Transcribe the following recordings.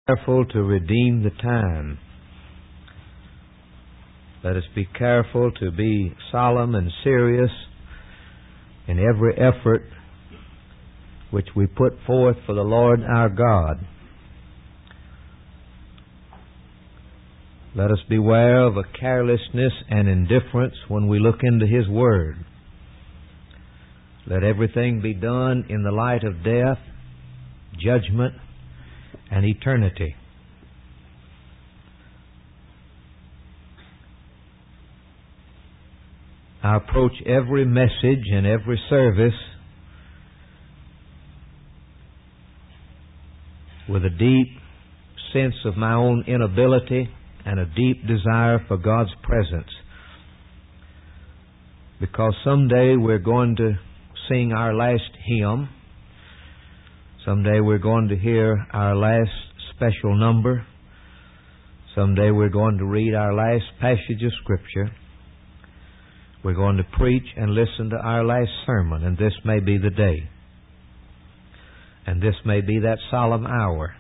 careful to redeem the time. Let us be careful to be solemn and serious in every effort which we put forth for the Lord our God. Let us beware of a carelessness and indifference when we look into His Word. Let everything be done in the light of death, judgment, and eternity. I approach every message and every service with a deep sense of my own inability and a deep desire for God's presence. Because someday we're going to sing our last hymn. Someday we're going to hear our last special number. Someday we're going to read our last passage of Scripture. We're going to preach and listen to our last sermon, and this may be the day. And this may be that solemn hour.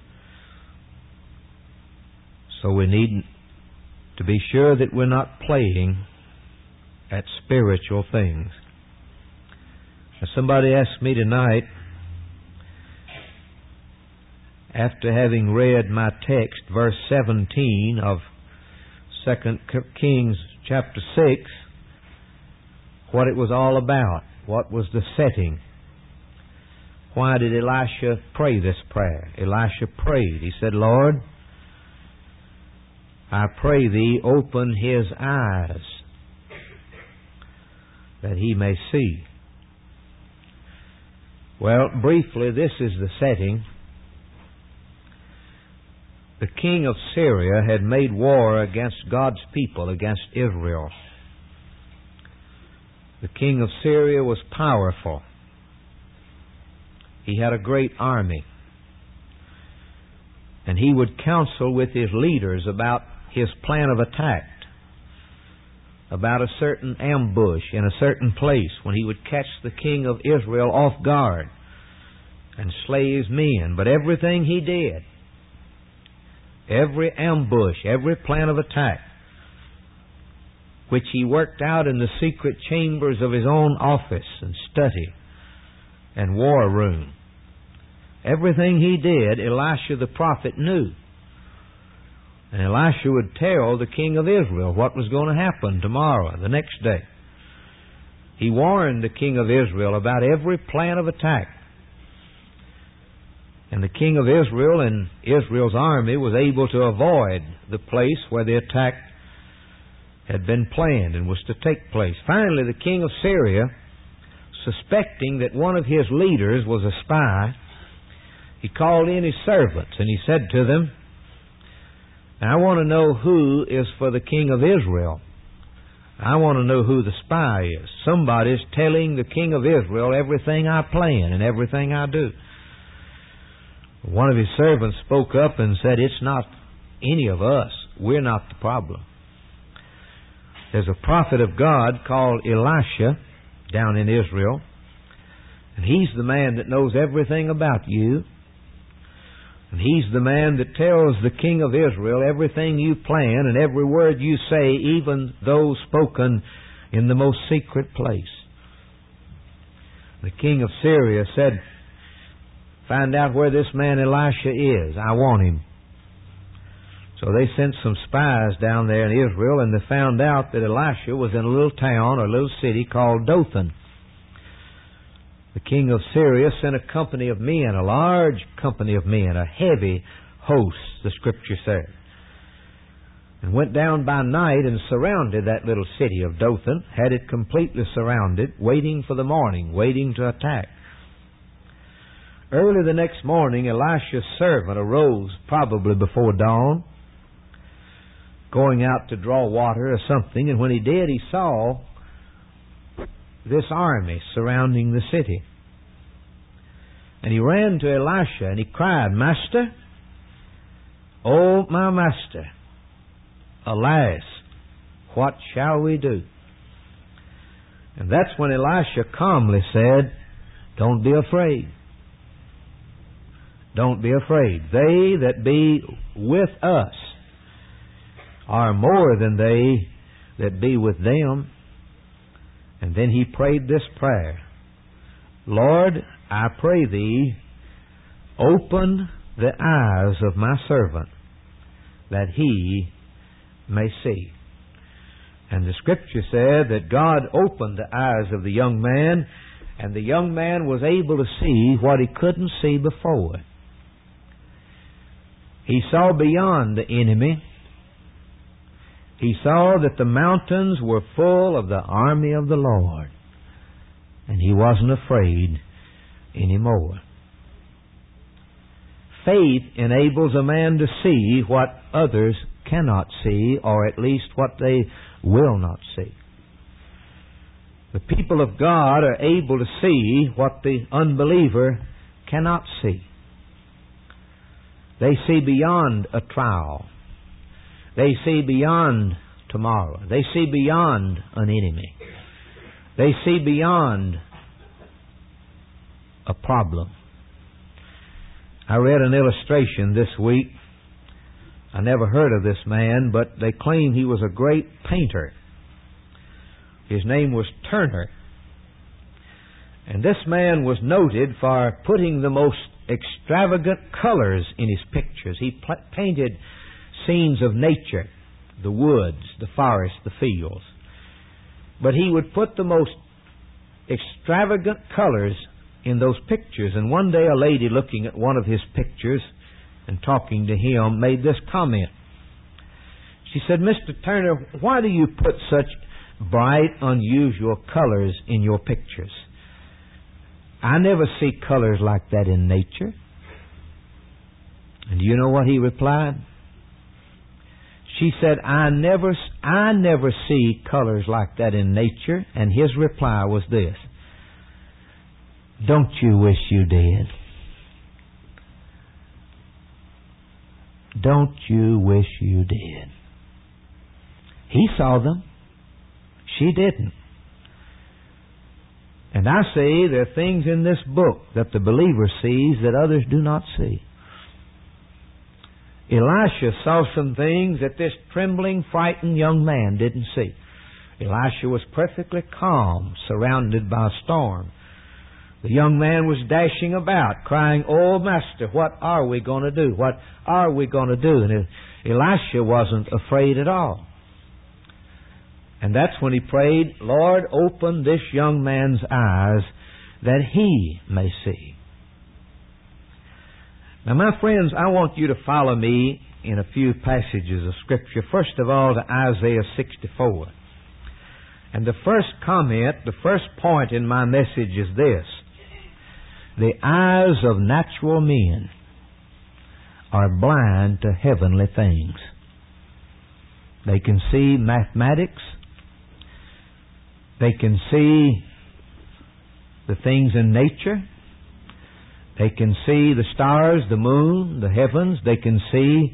So we need to be sure that we're not playing at spiritual things. Now, somebody asked me tonight, after having read my text, verse 17 of 2 Kings chapter 6, what it was all about. What was the setting? Why did Elisha pray this prayer? Elisha prayed. He said, Lord, I pray Thee, open his eyes that he may see. Well, briefly, this is the setting. The king of Syria had made war against God's people, against Israel. The king of Syria was powerful. He had a great army. And he would counsel with his leaders about his plan of attack, about a certain ambush in a certain place when he would catch the king of Israel off guard and slay his men. But everything he did, every ambush, every plan of attack, which he worked out in the secret chambers of his own office and study and war room, everything he did, Elisha the prophet knew. And Elisha would tell the king of Israel what was going to happen tomorrow, the next day. He warned the king of Israel about every plan of attack. And the king of Israel and Israel's army was able to avoid the place where the attack had been planned and was to take place. Finally, the king of Syria, suspecting that one of his leaders was a spy, he called in his servants and he said to them, I want to know who is for the king of Israel. I want to know who the spy is. Somebody's telling the king of Israel everything I plan and everything I do. One of his servants spoke up and said, it's not any of us. We're not the problem. There's a prophet of God called Elisha down in Israel, and he's the man that knows everything about you. And he's the man that tells the king of Israel everything you plan and every word you say, even those spoken in the most secret place. The king of Syria said, find out where this man Elisha is. I want him. So they sent some spies down there in Israel, and they found out that Elisha was in a little town or a little city called Dothan. The king of Syria sent a company of men, a large company of men, a heavy host, the Scripture said, and went down by night and surrounded that little city of Dothan, had it completely surrounded, waiting for the morning, waiting to attack. Early the next morning, Elisha's servant arose, probably before dawn, going out to draw water or something, and when he did, he saw this army surrounding the city. And he ran to Elisha and he cried, Master, oh my master, alas, what shall we do? And that's when Elisha calmly said, don't be afraid. Don't be afraid. They that be with us are more than they that be with them. And then he prayed this prayer. Lord, I pray Thee, open the eyes of my servant, that he may see. And the Scripture said that God opened the eyes of the young man, and the young man was able to see what he couldn't see before. He saw beyond the enemy. He saw that the mountains were full of the army of the Lord, and he wasn't afraid anymore. Faith enables a man to see what others cannot see, or at least what they will not see. The people of God are able to see what the unbeliever cannot see. They see beyond a trial. They see beyond tomorrow. They see beyond an enemy. They see beyond a problem. I read an illustration this week. I never heard of this man, but they claim he was a great painter. His name was Turner. And this man was noted for putting the most extravagant colors in his pictures. He painted scenes of nature, the woods, the forest, the fields. But he would put the most extravagant colors in those pictures. And one day a lady looking at one of his pictures and talking to him made this comment. She said, Mr. Turner, why do you put such bright, unusual colors in your pictures? I never see colors like that in nature. And do you know what he replied? She said, I never see colors like that in nature. And his reply was this: don't you wish you did? Don't you wish you did? He saw them. She didn't. And I say there are things in this book that the believer sees that others do not see. Elisha saw some things that this trembling, frightened young man didn't see. Elisha was perfectly calm, surrounded by a storm. The young man was dashing about, crying, "Oh, Master, what are we going to do? What are we going to do?" And Elisha wasn't afraid at all. And that's when he prayed, Lord, open this young man's eyes that he may see. Now, my friends, I want you to follow me in a few passages of Scripture. First of all, to Isaiah 64. And the first comment, the first point in my message is this: the eyes of natural men are blind to heavenly things. They can see mathematics. They can see the things in nature. They can see the stars, the moon, the heavens. They can see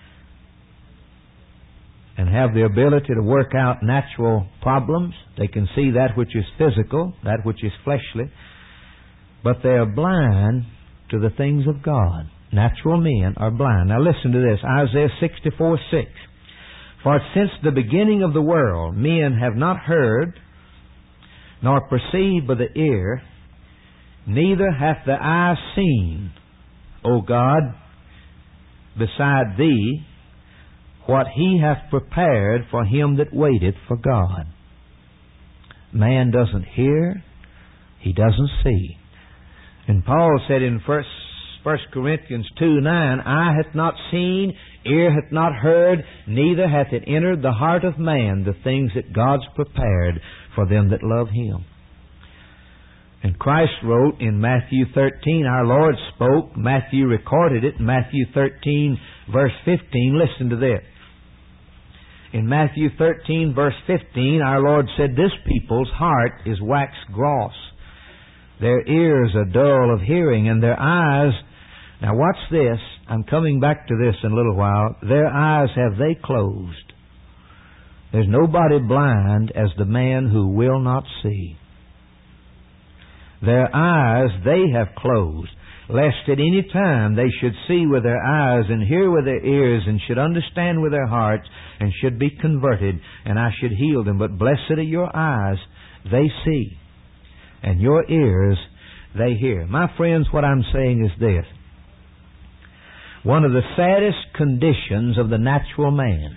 and have the ability to work out natural problems. They can see that which is physical, that which is fleshly. But they are blind to the things of God. Natural men are blind. Now listen to this, Isaiah 64:6. For since the beginning of the world, men have not heard, nor perceived by the ear, neither hath the eye seen, O God, beside Thee, what He hath prepared for him that waiteth for God. Man doesn't hear, he doesn't see. And Paul said in 1 Corinthians 2:9, eye hath not seen, ear hath not heard, neither hath it entered the heart of man the things that God's prepared for them that love Him. And Christ wrote in Matthew 13, our Lord spoke, Matthew recorded it, Matthew 13 verse 15, listen to this. In Matthew 13 verse 15, our Lord said, this people's heart is waxed gross. Their ears are dull of hearing, and their eyes, now watch this, I'm coming back to this in a little while, their eyes have they closed. There's nobody blind as the man who will not see. Their eyes they have closed. lest at any time they should see with their eyes and hear with their ears and should understand with their hearts and should be converted, and I should heal them. But blessed are your eyes, they see, and your ears, they hear. My friends, what I'm saying is this. One of the saddest conditions of the natural man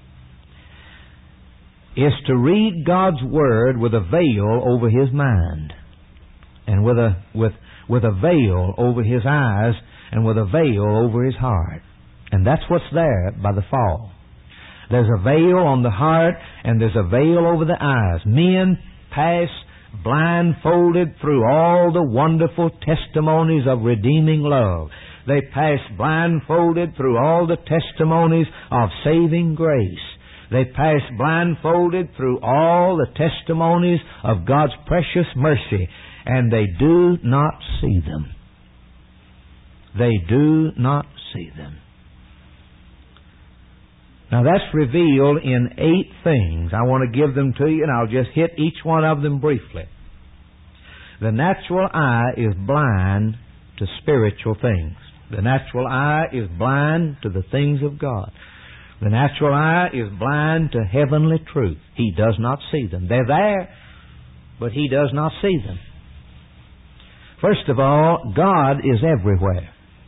is to read God's Word with a veil over his mind, and with a veil over his eyes, and with a veil over his heart. And that's what's there by the fall. There's a veil on the heart, and there's a veil over the eyes. Men pass blindfolded through all the wonderful testimonies of redeeming love. They pass blindfolded through all the testimonies of saving grace. They pass blindfolded through all the testimonies of God's precious mercy, and they do not see them. They do not see them. Now that's revealed in 8 things. I want to give them to you, and I'll just hit each one of them briefly. The natural eye is blind to spiritual things. The natural eye is blind to the things of God. The natural eye is blind to heavenly truth. He does not see them. They're there, but he does not see them. First of all, God is everywhere.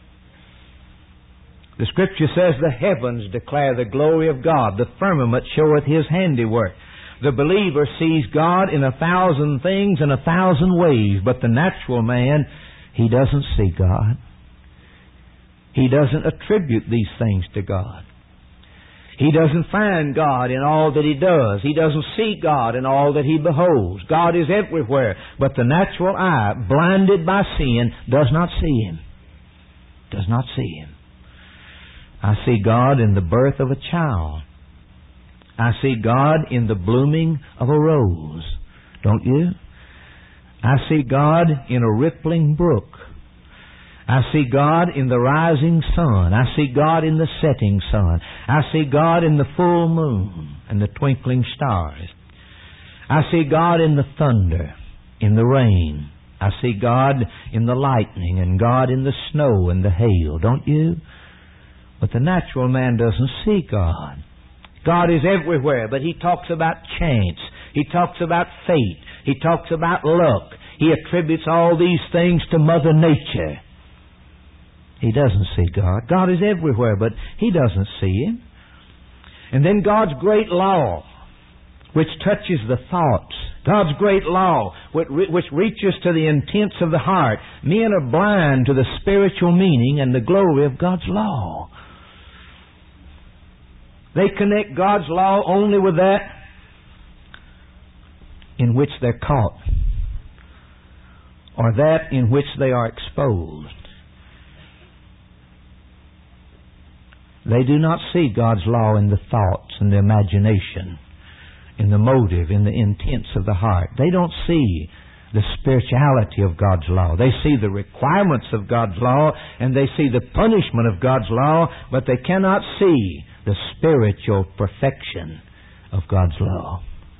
The Scripture says, the heavens declare the glory of God. The firmament showeth His handiwork. The believer sees God in 1,000 things in 1,000 ways, but the natural man, he doesn't see God. He doesn't attribute these things to God. He doesn't find God in all that he does. He doesn't see God in all that he beholds. God is everywhere, but the natural eye, blinded by sin, does not see Him. Does not see Him. I see God in the birth of a child. I see God in the blooming of a rose. Don't you? I see God in a rippling brook. I see God in the rising sun. I see God in the setting sun. I see God in the full moon and the twinkling stars. I see God in the thunder, in the rain. I see God in the lightning and God in the snow and the hail. Don't you? But the natural man doesn't see God. God is everywhere, but he talks about chance. He talks about fate. He talks about luck. He attributes all these things to Mother Nature. He doesn't see God. God is everywhere, but he doesn't see Him. And then God's great law, which touches the thoughts. God's great law, which reaches to the intents of the heart. Men are blind to the spiritual meaning and the glory of God's law. They connect God's law only with that in which they're caught, or that in which they are exposed. They do not see God's law in the thoughts and the imagination, in the motive, in the intents of the heart. They don't see the spirituality of God's law. They see the requirements of God's law, and they see the punishment of God's law, but they cannot see the spiritual perfection of God's law.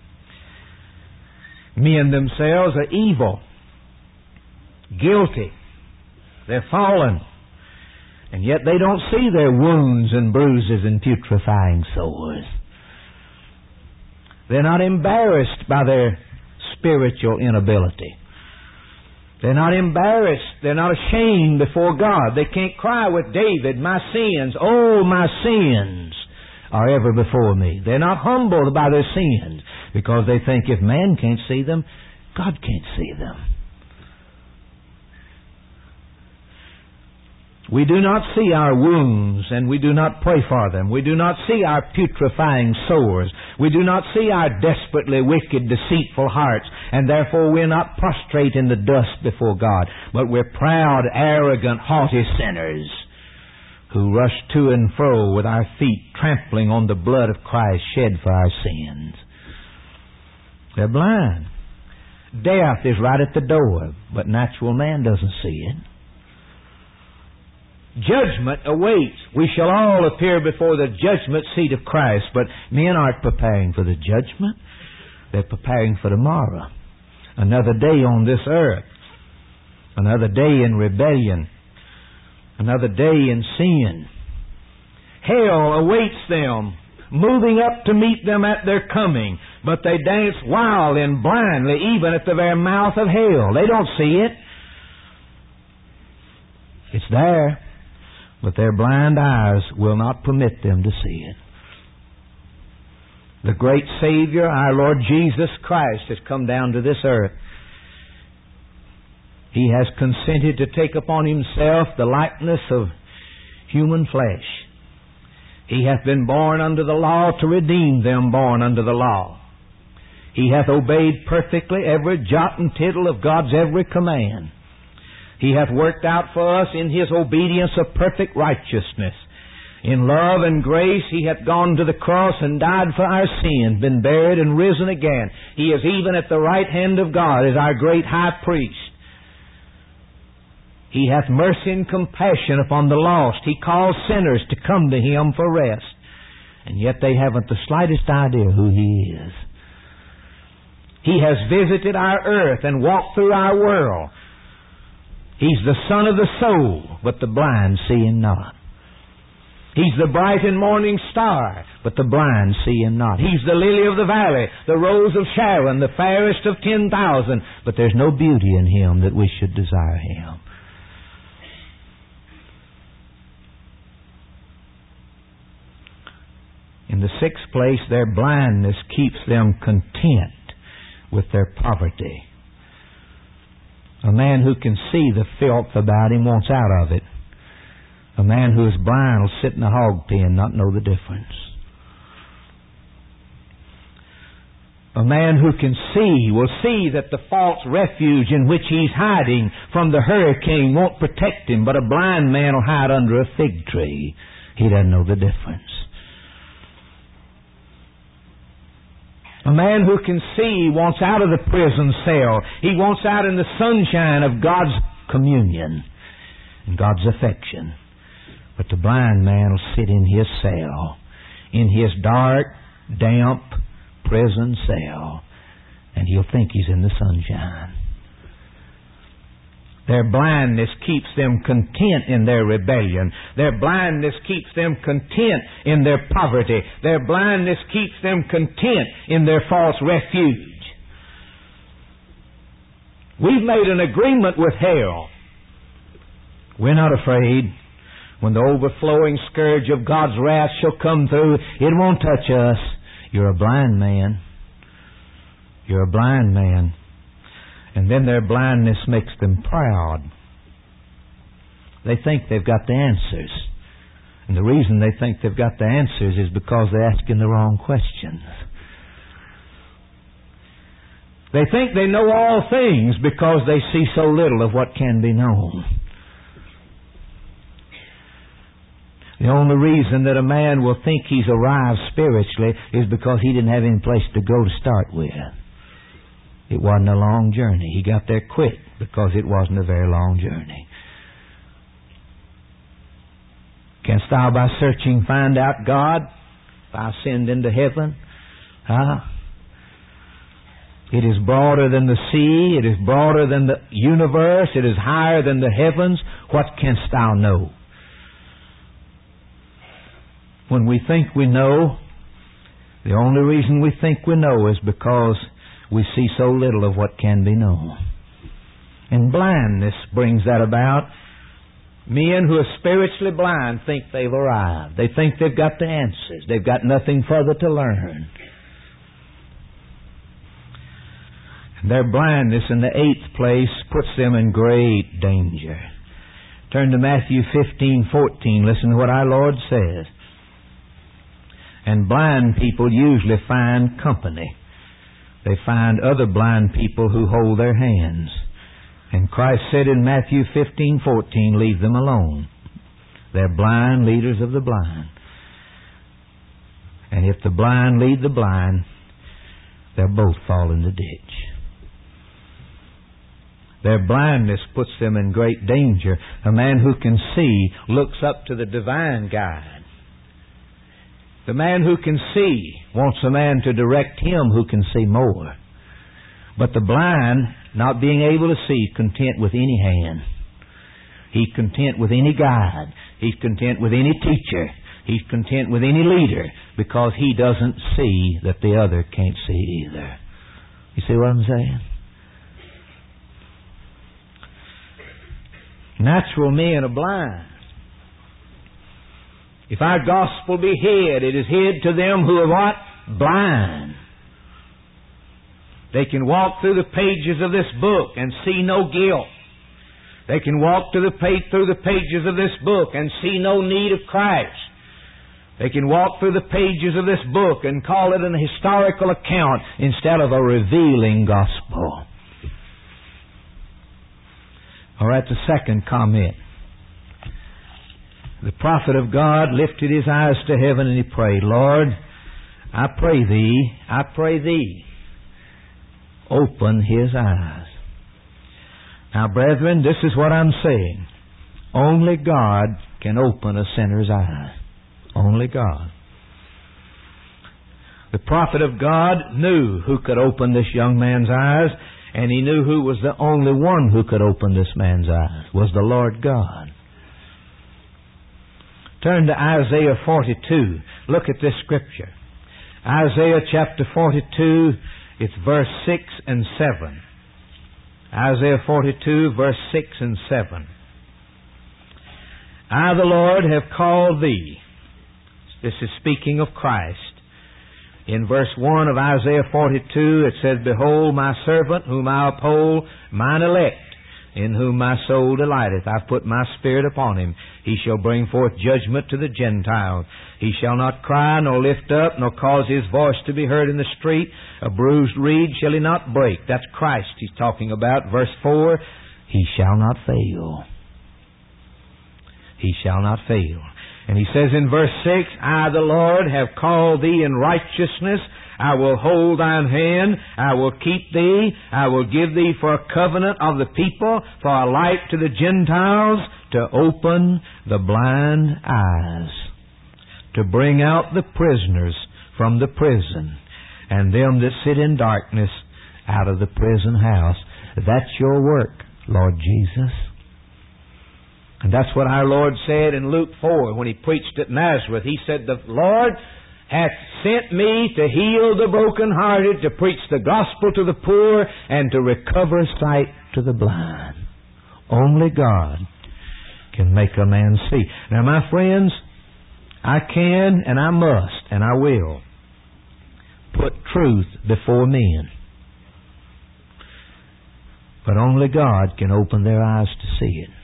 Men themselves are evil, guilty. They're fallen. And yet they don't see their wounds and bruises and putrefying sores. They're not embarrassed by their spiritual inability. They're not embarrassed. They're not ashamed before God. They can't cry with David, my sins, oh, my sins are ever before me. They're not humbled by their sins because they think if man can't see them, God can't see them. We do not see our wounds, and we do not pray for them. We do not see our putrefying sores. We do not see our desperately wicked, deceitful hearts, and therefore we're not prostrate in the dust before God. But we're proud, arrogant, haughty sinners who rush to and fro with our feet trampling on the blood of Christ shed for our sins. They're blind. Death is right at the door, but natural man doesn't see it. Judgment awaits. We shall all appear before the judgment seat of Christ, but men aren't preparing for the judgment. They're preparing for tomorrow. Another day on this earth. Another day in rebellion. Another day in sin. Hell awaits them, moving up to meet them at their coming. But they dance wild and blindly, even at the very mouth of hell. They don't see it. It's there, but their blind eyes will not permit them to see it. The great Savior, our Lord Jesus Christ, has come down to this earth. He has consented to take upon Himself the likeness of human flesh. He hath been born under the law to redeem them born under the law. He hath obeyed perfectly every jot and tittle of God's every command. He hath worked out for us in His obedience a perfect righteousness. In love and grace He hath gone to the cross and died for our sins, been buried and risen again. He is even at the right hand of God as our great high priest. He hath mercy and compassion upon the lost. He calls sinners to come to Him for rest. And yet they haven't the slightest idea who He is. He has visited our earth and walked through our world. He's the sun of the soul, but the blind see Him not. He's the bright and morning star, but the blind see Him not. He's the lily of the valley, the rose of Sharon, the fairest of 10,000, but there's no beauty in Him that we should desire Him. In the sixth place, their blindness keeps them content with their poverty. A man who can see the filth about him wants out of it. A man who is blind will sit in a hog pen and not know the difference. A man who can see will see that the false refuge in which he's hiding from the hurricane won't protect him, but a blind man will hide under a fig tree. He doesn't know the difference. A man who can see wants out of the prison cell. He wants out in the sunshine of God's communion and God's affection. But the blind man will sit in his cell, in his dark, damp prison cell, and he'll think he's in the sunshine. Their blindness keeps them content in their rebellion. Their blindness keeps them content in their poverty. Their blindness keeps them content in their false refuge. We've made an agreement with hell. We're not afraid. When the overflowing scourge of God's wrath shall come through, it won't touch us. You're a blind man. You're a blind man. And then their blindness makes them proud. They think they've got the answers. And the reason they think they've got the answers is because they're asking the wrong questions. They think they know all things because they see so little of what can be known. The only reason that a man will think he's arrived spiritually is because he didn't have any place to go to start with. It wasn't a long journey. He got there quick because it wasn't a very long journey. Canst thou by searching find out God? If I ascend into heaven? It is broader than the sea. It is broader than the universe. It is higher than the heavens. What canst thou know? When we think we know, the only reason we think we know is because we see so little of what can be known. And blindness brings that about. Men who are spiritually blind think they've arrived. They think they've got the answers. They've got nothing further to learn. And their blindness in the eighth place puts them in great danger. Turn to Matthew 15:14. Listen to what our Lord says. And blind people usually find company. They find other blind people who hold their hands. And Christ said in Matthew 15:14, leave them alone. They're blind leaders of the blind. And if the blind lead the blind, they'll both fall in the ditch. Their blindness puts them in great danger. A man who can see looks up to the divine guide. The man who can see wants a man to direct him who can see more. But the blind, not being able to see, content with any hand. He's content with any guide. He's content with any teacher. He's content with any leader, because he doesn't see that the other can't see either. You see what I'm saying? Natural men are blind. If our gospel be hid, it is hid to them who are what? Blind. They can walk through the pages of this book and see no guilt. They can walk through the pages of this book and see no need of Christ. They can walk through the pages of this book and call it an historical account instead of a revealing gospel. All right, the second comment. The prophet of God lifted his eyes to heaven and he prayed, Lord, I pray Thee, open his eyes. Now, brethren, this is what I'm saying. Only God can open a sinner's eyes. Only God. The prophet of God knew who could open this young man's eyes, and he knew who was the only one who could open this man's eyes, was the Lord God. Turn to Isaiah 42. Look at this scripture. Isaiah chapter 42, it's verse 6 and 7. Isaiah 42, verse 6 and 7. I, the Lord, have called thee. This is speaking of Christ. In verse 1 of Isaiah 42, it says, Behold my servant, whom I uphold, mine elect, in whom my soul delighteth. I've put my spirit upon him. He shall bring forth judgment to the Gentiles. He shall not cry, nor lift up, nor cause his voice to be heard in the street. A bruised reed shall he not break. That's Christ he's talking about. Verse 4, He shall not fail. He shall not fail. And he says in verse 6, I, the Lord, have called thee in righteousness. I will hold thine hand. I will keep thee. I will give thee for a covenant of the people, for a light to the Gentiles, to open the blind eyes, to bring out the prisoners from the prison, and them that sit in darkness out of the prison house. That's your work, Lord Jesus. And that's what our Lord said in Luke 4 when He preached at Nazareth. He said, The Lord hath sent me to heal the brokenhearted, to preach the gospel to the poor, and to recover sight to the blind. Only God can make a man see. Now, my friends, I can and I must and I will put truth before men. But only God can open their eyes to see it.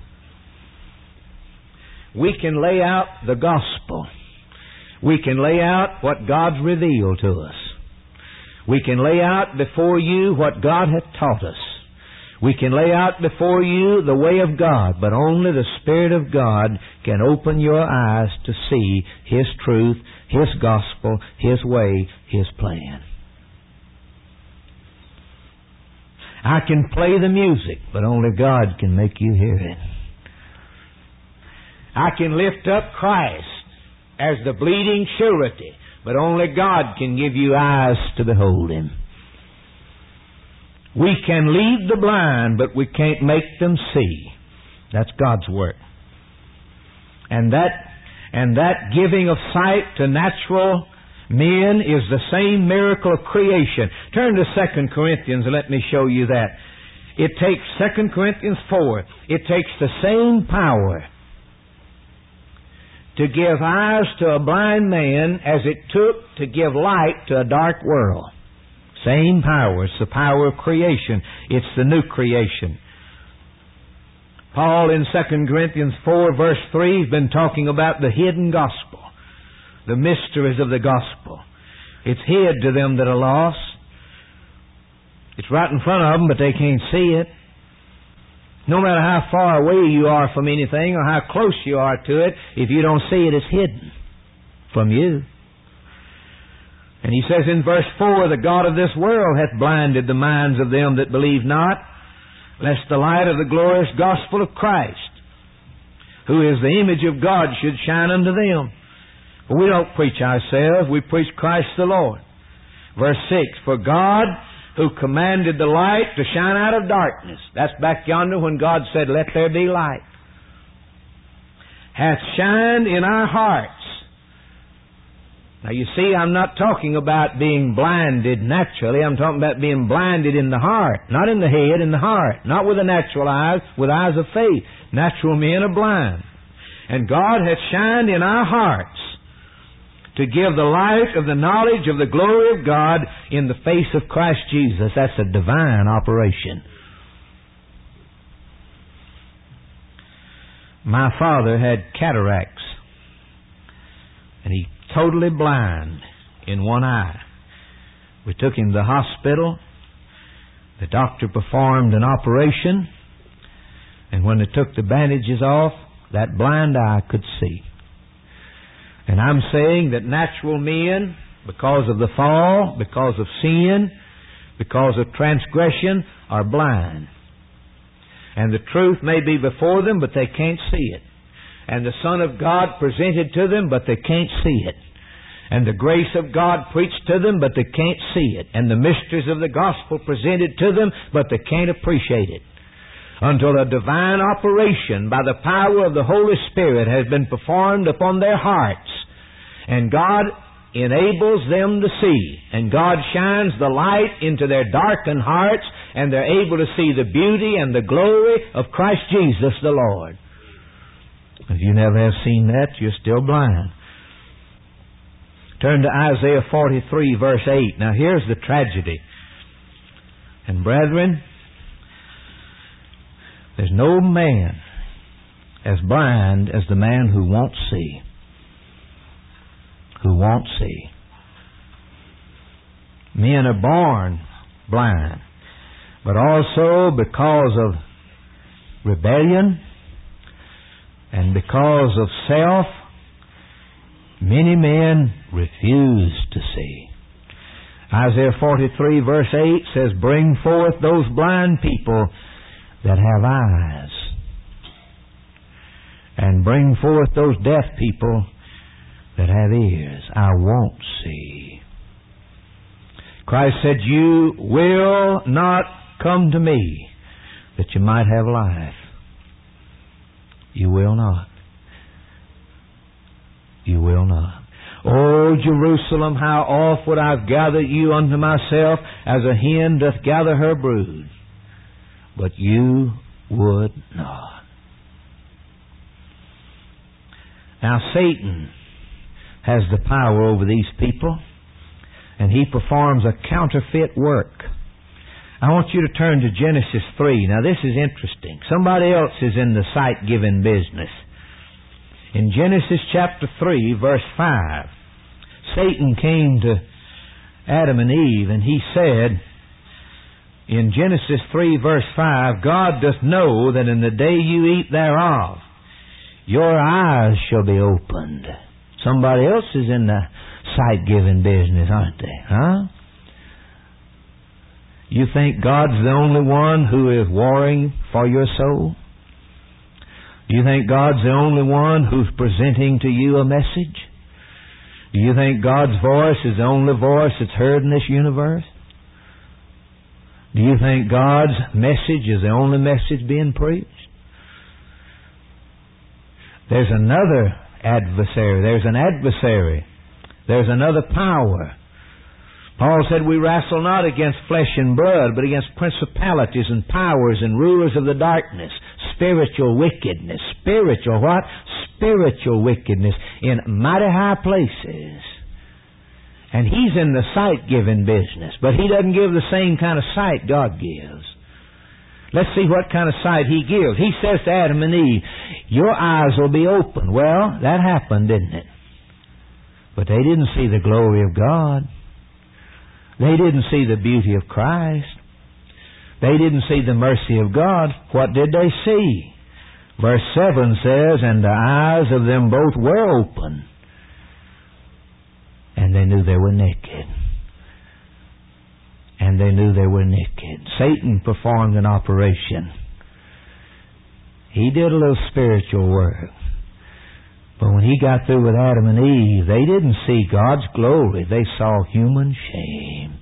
We can lay out the gospel. We can lay out what God's revealed to us. We can lay out before you what God hath taught us. We can lay out before you the way of God, but only the Spirit of God can open your eyes to see His truth, His gospel, His way, His plan. I can play the music, but only God can make you hear it. I can lift up Christ as the bleeding surety, but only God can give you eyes to behold Him. We can lead the blind, but we can't make them see. That's God's work. And that giving of sight to natural men is the same miracle of creation. Turn to 2 Corinthians and let me show you that. It takes 2 Corinthians 4. It takes the same power to give eyes to a blind man as it took to give light to a dark world. Same power. It's the power of creation. It's the new creation. Paul in 2 Corinthians 4 verse 3 has been talking about the hidden gospel, the mysteries of the gospel. It's hid to them that are lost. It's right in front of them, but they can't see it. No matter how far away you are from anything or how close you are to it, if you don't see it, it's hidden from you. And he says in verse 4, The God of this world hath blinded the minds of them that believe not, lest the light of the glorious gospel of Christ, who is the image of God, should shine unto them. But we don't preach ourselves, we preach Christ the Lord. Verse 6, For God, who commanded the light to shine out of darkness. That's back yonder when God said, Let there be light. hath shined in our hearts. Now you see, I'm not talking about being blinded naturally. I'm talking about being blinded in the heart. Not in the head, in the heart. Not with the natural eyes, with eyes of faith. Natural men are blind. And God hath shined in our hearts to give the light of the knowledge of the glory of God in the face of Christ Jesus. That's a divine operation. My father had cataracts, and he totally blind in one eye. We took him to the hospital. The doctor performed an operation, and when they took the bandages off, that blind eye could see. And I'm saying that natural men, because of the fall, because of sin, because of transgression, are blind. And the truth may be before them, but they can't see it. And the Son of God presented to them, but they can't see it. And the grace of God preached to them, but they can't see it. And the mysteries of the gospel presented to them, but they can't appreciate it. Until a divine operation by the power of the Holy Spirit has been performed upon their hearts. And God enables them to see. And God shines the light into their darkened hearts, and they're able to see the beauty and the glory of Christ Jesus the Lord. If you never have seen that, you're still blind. Turn to Isaiah 43, verse 8. Now here's the tragedy. And brethren, there's no man as blind as the man who won't see. Who won't see. Men are born blind, but also because of rebellion and because of self, many men refuse to see. Isaiah 43 verse 8 says, bring forth those blind people that have eyes, and bring forth those deaf people that have ears. I won't see. Christ said, you will not come to me that you might have life. You will not. You will not. O Jerusalem, how oft would I have gathered you unto myself, as a hen doth gather her brood. But you would not. Now Satan has the power over these people, and he performs a counterfeit work. I want you to turn to Genesis 3. Now this is interesting. Somebody else is in the sight-giving business. In Genesis chapter 3, verse 5, Satan came to Adam and Eve, and he said, in Genesis 3, verse 5, God doth know that in the day you eat thereof, your eyes shall be opened. Somebody else is in the sight-giving business, aren't they? Huh? You think God's the only one who is warring for your soul? Do you think God's the only one who's presenting to you a message? Do you think God's voice is the only voice that's heard in this universe? Do you think God's message is the only message being preached? There's another adversary. There's an adversary. There's another power. Paul said we wrestle not against flesh and blood, but against principalities and powers and rulers of the darkness. Spiritual wickedness. Spiritual what? Spiritual wickedness in mighty high places. And he's in the sight-giving business, but he doesn't give the same kind of sight God gives. Let's see what kind of sight he gives. He says to Adam and Eve, your eyes will be open. Well, that happened, didn't it? But they didn't see the glory of God. They didn't see the beauty of Christ. They didn't see the mercy of God. What did they see? Verse 7 says, and the eyes of them both were open, and they knew they were naked. And they knew they were naked. Satan performed an operation. He did a little spiritual work. But when he got through with Adam and Eve, they didn't see God's glory. They saw human shame.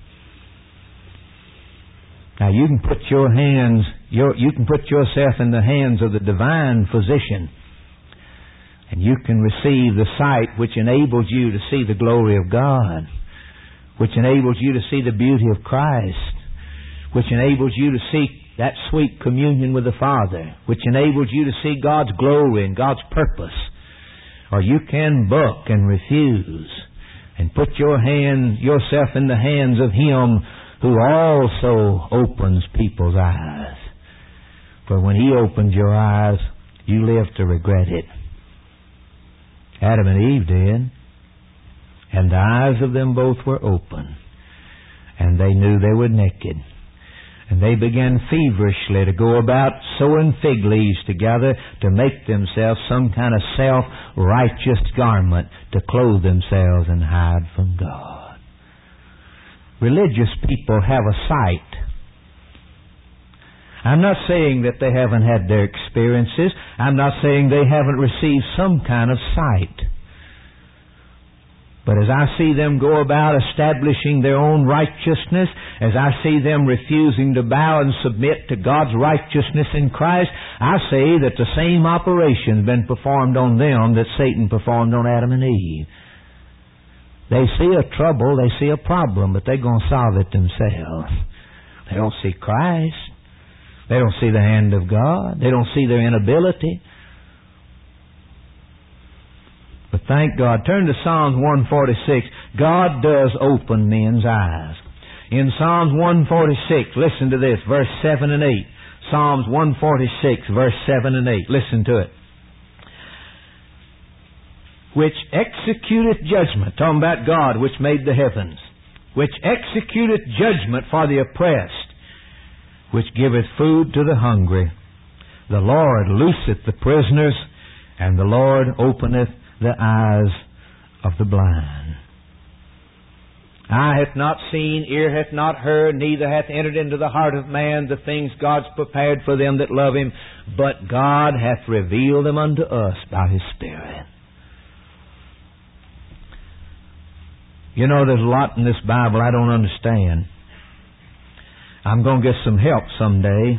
Now you can put your hands, you can put yourself in the hands of the divine physician. And you can receive the sight which enables you to see the glory of God, which enables you to see the beauty of Christ, which enables you to see that sweet communion with the Father, which enables you to see God's glory and God's purpose. Or you can buck and refuse and put yourself in the hands of Him who also opens people's eyes. For when He opens your eyes, you live to regret it. Adam and Eve did. And the eyes of them both were open. And they knew they were naked. And they began feverishly to go about sewing fig leaves together to make themselves some kind of self-righteous garment to clothe themselves and hide from God. Religious people have a sight. I'm not saying that they haven't had their experiences. I'm not saying they haven't received some kind of sight. But as I see them go about establishing their own righteousness, as I see them refusing to bow and submit to God's righteousness in Christ, I say that the same operation has been performed on them that Satan performed on Adam and Eve. They see a trouble, they see a problem, but they're going to solve it themselves. They don't see Christ. They don't see the hand of God. They don't see their inability. But thank God. Turn to Psalms 146. God does open men's eyes. In Psalms 146, listen to this, verse 7 and 8. Psalms 146, verse 7 and 8. Listen to it. Which executeth judgment, talking about God which made the heavens, which executeth judgment for the oppressed, which giveth food to the hungry. The Lord looseth the prisoners, and the Lord openeth the eyes of the blind. Eye hath not seen, ear hath not heard, neither hath entered into the heart of man the things God's prepared for them that love Him, but God hath revealed them unto us by His Spirit. You know, there's a lot in this Bible I don't understand. I'm going to get some help someday,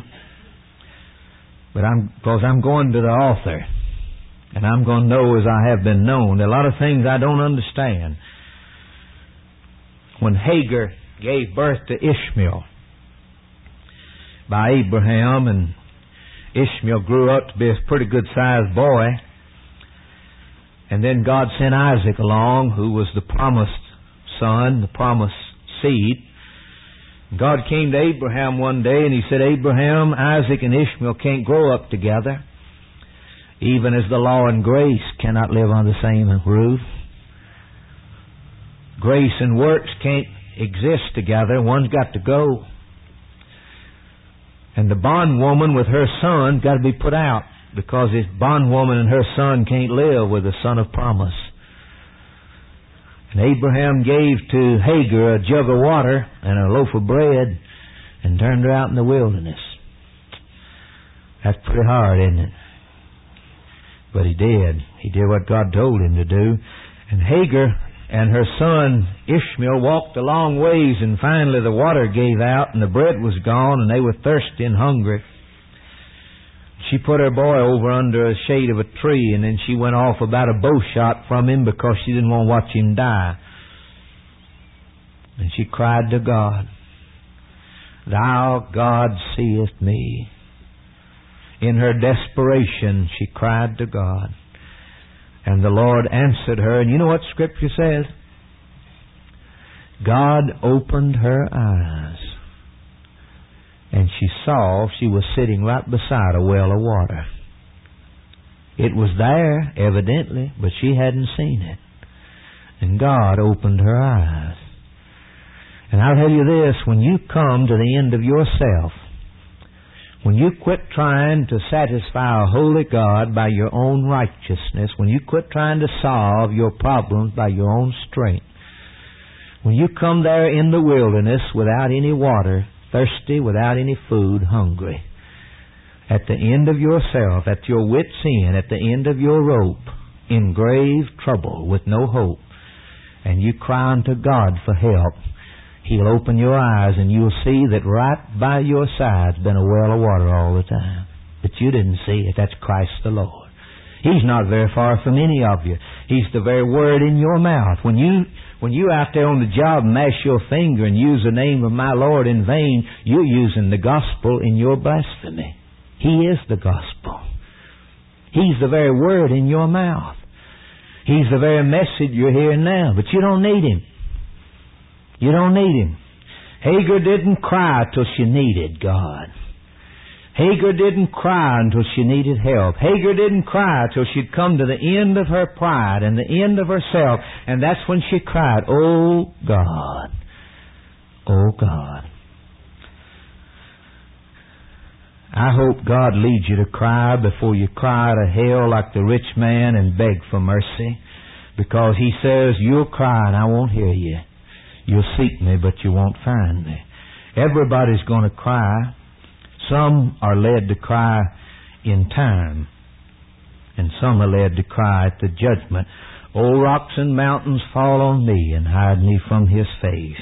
because I'm going to the author. And I'm going to know as I have been known. There are a lot of things I don't understand. When Hagar gave birth to Ishmael by Abraham, and Ishmael grew up to be a pretty good-sized boy, and then God sent Isaac along, who was the promised son, the promised seed. God came to Abraham one day and He said, Abraham, Isaac and Ishmael can't grow up together. Even as the law and grace cannot live on the same roof. Grace and works can't exist together. One's got to go. And the bondwoman with her son got to be put out, because this bondwoman and her son can't live with the son of promise. And Abraham gave to Hagar a jug of water and a loaf of bread and turned her out in the wilderness. That's pretty hard, isn't it? But he did. He did what God told him to do. And Hagar and her son Ishmael walked a long ways, and finally the water gave out and the bread was gone, and they were thirsty and hungry. She put her boy over under the shade of a tree, and then she went off about a bow shot from him because she didn't want to watch him die. And she cried to God, Thou, God, seest me. In her desperation, she cried to God. And the Lord answered her. And you know what Scripture says? God opened her eyes. And she saw she was sitting right beside a well of water. It was there, evidently, but she hadn't seen it. And God opened her eyes. And I'll tell you this, when you come to the end of yourself, when you quit trying to satisfy a holy God by your own righteousness, when you quit trying to solve your problems by your own strength, when you come there in the wilderness without any water, thirsty, without any food, hungry, at the end of yourself, at your wit's end, at the end of your rope, in grave trouble with no hope, and you cry unto God for help, He'll open your eyes and you'll see that right by your side's been a well of water all the time. But you didn't see it. That's Christ the Lord. He's not very far from any of you. He's the very word in your mouth. When you out there on the job mash your finger and use the name of my Lord in vain, you're using the gospel in your blasphemy. He is the gospel. He's the very word in your mouth. He's the very message you're hearing now, but you don't need Him. You don't need Him. Hagar didn't cry till she needed God. Hagar didn't cry until she needed help. Hagar didn't cry till she'd come to the end of her pride and the end of herself, and that's when she cried, "Oh God, oh God." I hope God leads you to cry before you cry to hell like the rich man and beg for mercy, because He says, "You'll cry and I won't hear you. You'll seek me, but you won't find me." Everybody's going to cry. Some are led to cry in time, and some are led to cry at the judgment. "O rocks and mountains, fall on me and hide me from His face."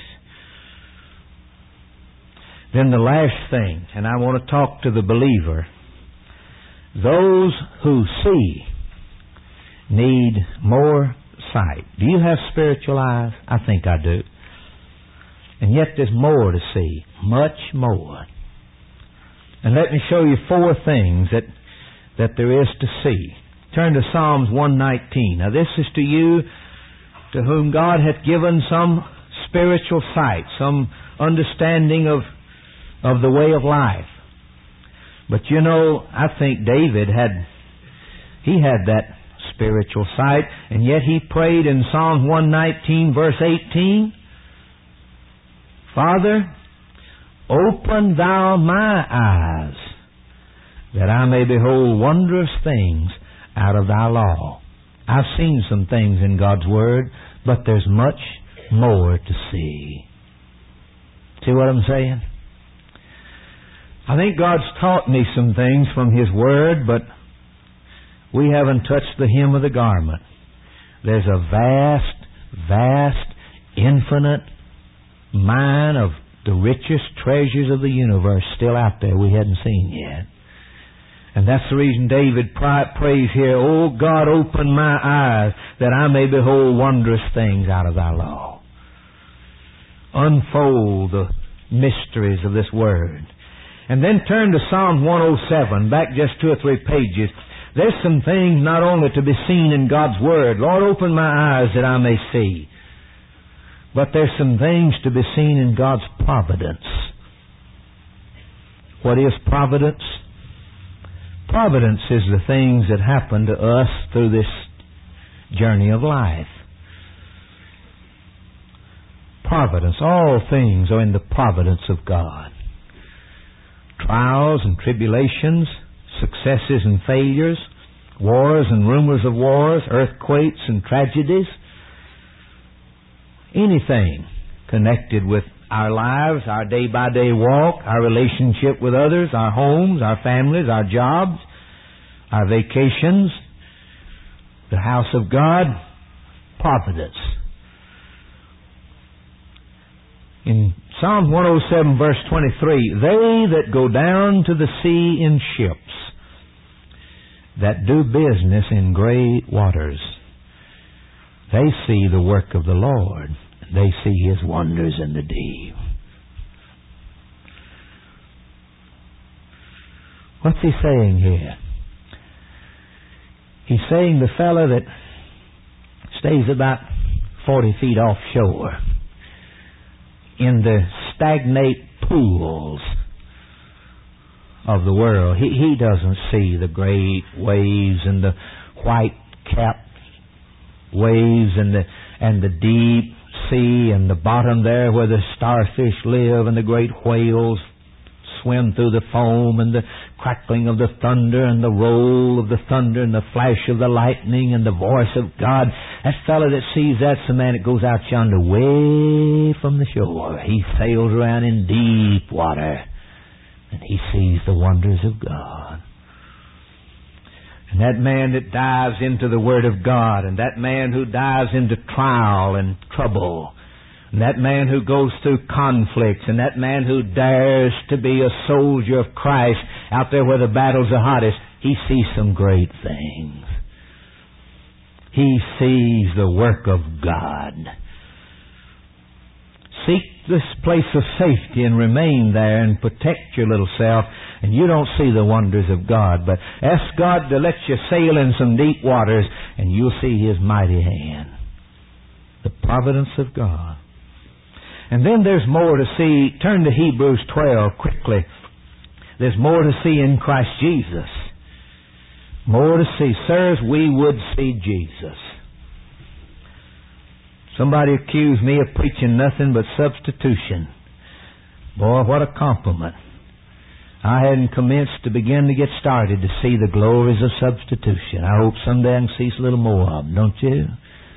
Then the last thing, and I want to talk to the believer. Those who see need more sight. Do you have spiritual eyes? I think I do. And yet there's more to see, much more. And let me show you 4 things that there is to see. Turn to Psalms 119. Now this is to you to whom God hath given some spiritual sight, some understanding of the way of life. But you know, I think David had that spiritual sight, and yet he prayed in Psalm 119 verse 18, "Father, open Thou my eyes, that I may behold wondrous things out of Thy law." I've seen some things in God's Word, but there's much more to see. See what I'm saying? I think God's taught me some things from His Word, but we haven't touched the hem of the garment. There's a vast, vast, infinite mine of the richest treasures of the universe still out there we hadn't seen yet. And that's the reason David prays here, "Oh God, open my eyes, that I may behold wondrous things out of Thy law." Unfold the mysteries of this Word. And then turn to Psalm 107, back just 2 or 3 pages. There's some things not only to be seen in God's Word. "Lord, open my eyes that I may see." But there's some things to be seen in God's providence. What is providence? Providence is the things that happen to us through this journey of life. Providence. All things are in the providence of God. Trials and tribulations, successes and failures, wars and rumors of wars, earthquakes and tragedies. Anything connected with our lives, our day-by-day walk, our relationship with others, our homes, our families, our jobs, our vacations, the house of God, providence. In Psalm 107 verse 23, "They that go down to the sea in ships, that do business in great waters, they see the work of the Lord. They see His wonders in the deep." What's he saying here? He's saying the fellow that stays about 40 feet offshore in the stagnate pools of the world, he doesn't see the great waves and the white-capped waves and the deep sea and the bottom there where the starfish live and the great whales swim through the foam and the crackling of the thunder and the roll of the thunder and the flash of the lightning and the voice of God. That fellow that sees that's the man that goes out yonder way from the shore. He sails around in deep water and he sees the wonders of God. And that man that dives into the Word of God, and that man who dives into trial and trouble, and that man who goes through conflicts, and that man who dares to be a soldier of Christ out there where the battles are hottest, he sees some great things. he sees the work of God. Seek this place of safety and remain there and protect your little self, and you don't see the wonders of God. But ask God to let you sail in some deep waters, and you'll see His mighty hand. The providence of God. And then there's more to see. Turn to Hebrews 12 quickly. There's more to see in Christ Jesus. More to see. Sirs, we would see Jesus. Somebody accused me of preaching nothing but substitution. Boy, what a compliment. I hadn't commenced to begin to get started to see the glories of substitution. I hope someday I can see a little more of them, don't you?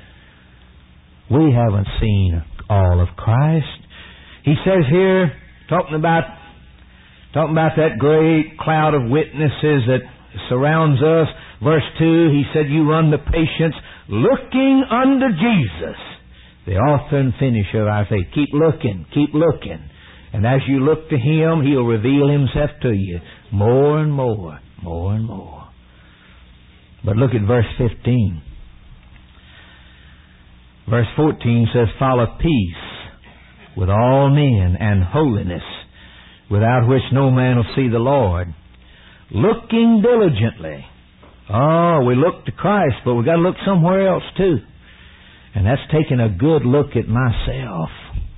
We haven't seen all of Christ. He says here, talking about that great cloud of witnesses that surrounds us. Verse 2, he said, you run the patience looking unto Jesus, the author and finisher of our faith. Keep looking, keep looking. And as you look to Him, He'll reveal Himself to you more and more, more and more. But look at verse 15. Verse 14 says, follow peace with all men and holiness, without which no man will see the Lord. Looking diligently. Oh, we look to Christ, but we've got to look somewhere else too. And that's taking a good look at myself.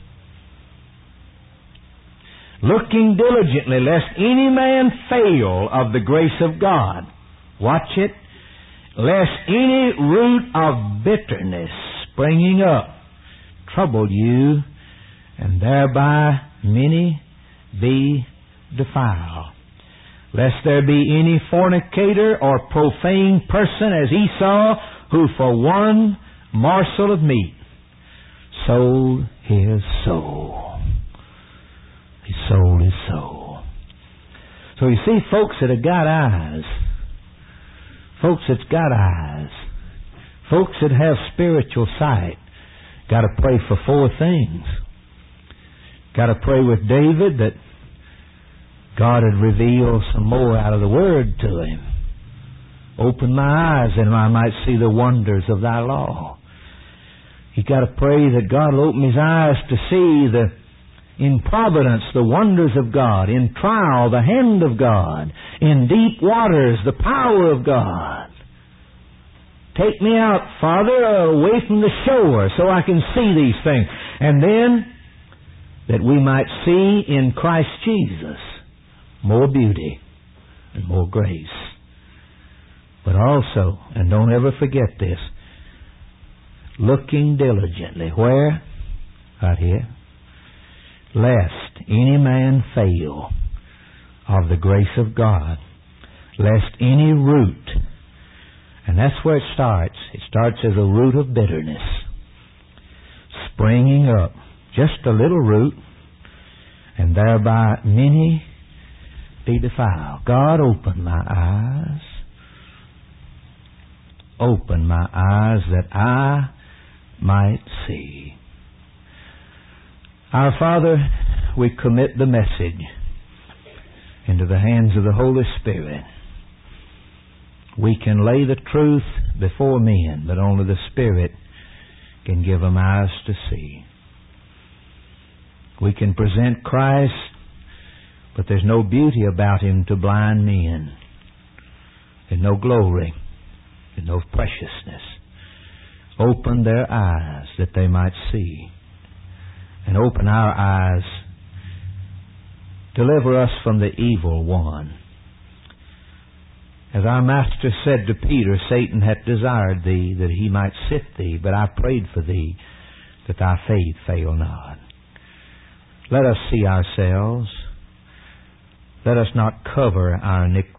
Looking diligently, lest any man fail of the grace of God. Watch it. Lest any root of bitterness springing up trouble you, and thereby many be defiled. Lest there be any fornicator or profane person as Esau, who for one morsel of meat sold his soul. He sold his soul. So you see, folks that have got eyes, folks that's got eyes, folks that have spiritual sight, got to pray for four things. Got to pray with David that God would reveal some more out of the Word to him. Open my eyes and I might see the wonders of Thy law. He's got to pray that God will open his eyes to see in providence the wonders of God, in trial the hand of God, in deep waters the power of God. Take me out, Father, away from the shore so I can see these things. And then that we might see in Christ Jesus more beauty and more grace. But also, and don't ever forget this, looking diligently. Where? Right here. Lest any man fail of the grace of God. Lest any root. And that's where it starts. It starts as a root of bitterness. Springing up. Just a little root. And thereby many be defiled. God, open my eyes. Open my eyes that I might see. Our Father, we commit the message into the hands of the Holy Spirit. We can lay the truth before men, but only the Spirit can give them eyes to see. We can present Christ, but there's no beauty about Him to blind men. There's no glory. There's no preciousness. Open their eyes that they might see. And open our eyes. Deliver us from the evil one. As our Master said to Peter, Satan hath desired thee that he might sift thee, but I prayed for thee that thy faith fail not. Let us see ourselves. Let us not cover our iniquities.